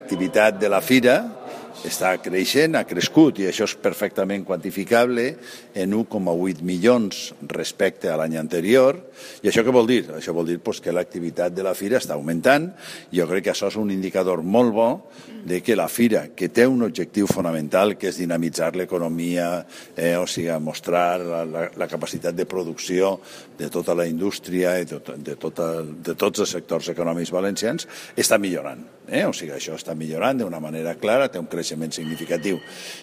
l'activitat de la fira està creixent, ha crescut, i això és perfectament quantificable en 1,8 milions respecte a l'any anterior. I això què vol dir? Això vol dir que l'activitat de la fira està augmentant. Jo crec que això és un indicador molt bo de que la fira, que té un objectiu fonamental, que és dinamitzar l'economia, mostrar la capacitat de producció de tota la indústria i de tots els sectors econòmics valencians, està millorant. Això està millorant d'una manera clara, té un creixement significatiu.